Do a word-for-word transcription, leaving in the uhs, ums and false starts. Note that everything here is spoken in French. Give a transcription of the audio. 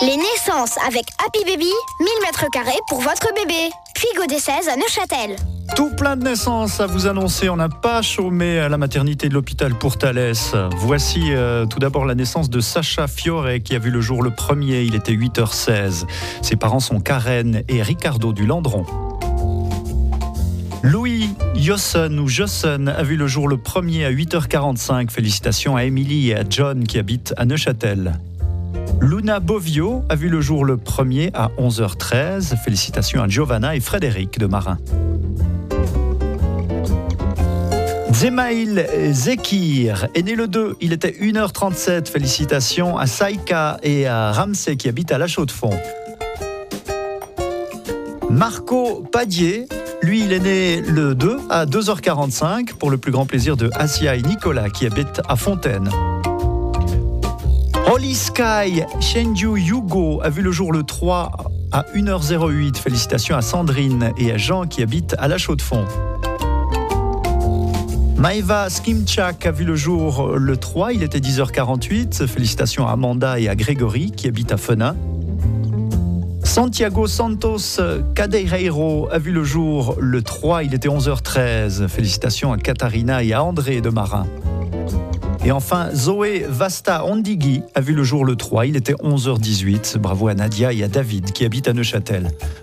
Les naissances avec Happy Baby, mille mètres carrés pour votre bébé. Puis Godet seize à Neuchâtel. Tout plein de naissances à vous annoncer. On n'a pas chômé à la maternité de l'hôpital pour Thalès. Voici euh, tout d'abord la naissance de Sacha Fiore qui a vu le jour le premier. Il était huit heures seize. Ses parents sont Karen et Ricardo du Landron. Louis Jossen ou Jossen a vu le jour le premier à huit heures quarante-cinq. Félicitations à Émilie et à John qui habitent à Neuchâtel. Luna Bovio a vu le jour le premier à onze heures treize. Félicitations à Giovanna et Frédéric de Marin. Zemaïl Zekir est né le deux, il était une heure trente-sept. Félicitations à Saïka et à Ramsey qui habitent à La Chaux-de-Fonds. Marco Padier, lui il est né le deux à deux heures quarante-cinq pour le plus grand plaisir de Asia et Nicolas qui habitent à Fontaine. Holy Sky Shenju Yugo a vu le jour le trois à une heure huit. Félicitations à Sandrine et à Jean qui habitent à La Chaux-de-Fonds. Maeva Skimchak a vu le jour le trois, il était dix heures quarante-huit. Félicitations à Amanda et à Grégory qui habitent à Fenin. Santiago Santos Cadeirero a vu le jour le trois, il était onze heures treize. Félicitations à Katharina et à André de Marin. Et enfin, Zoé Vasta Ondigui a vu le jour le trois, il était onze heures dix-huit. Bravo à Nadia et à David qui habitent à Neuchâtel.